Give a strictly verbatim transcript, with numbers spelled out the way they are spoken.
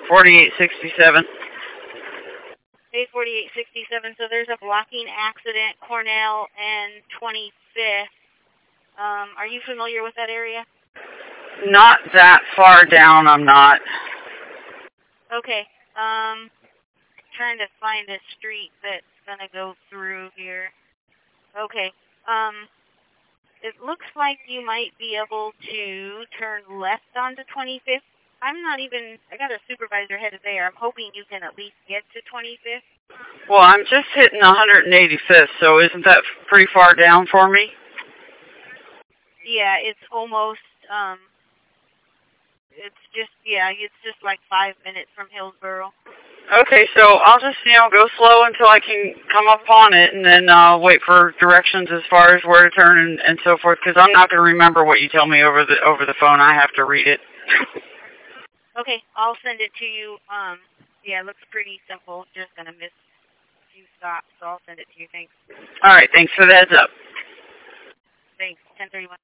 forty-eight sixty-seven. A forty-eight sixty-seven, so there's a blocking accident, Cornell and twenty-fifth. Um, are you familiar with that area? Not that far down, I'm not. Okay. Um, trying to find a street that's going to go through here. Okay. Um, it looks like you might be able to turn left onto twenty-fifth. I'm not even, I got a supervisor headed there. I'm hoping you can at least get to twenty-fifth. Well, I'm just hitting one hundred eighty-fifth, so isn't that pretty far down for me? Yeah, it's almost, um, it's just, yeah, it's just like five minutes from Hillsboro. Okay, so I'll just, you know, go slow until I can come upon it, and then uh, wait for directions as far as where to turn and, and so forth, because I'm not going to remember what you tell me over the over the phone. I have to read it. Okay, I'll send it to you. Um, yeah, it looks pretty simple. Just going to miss a few stops, so I'll send it to you. Thanks. All right, thanks for the heads up. Thanks. ten thirty-one.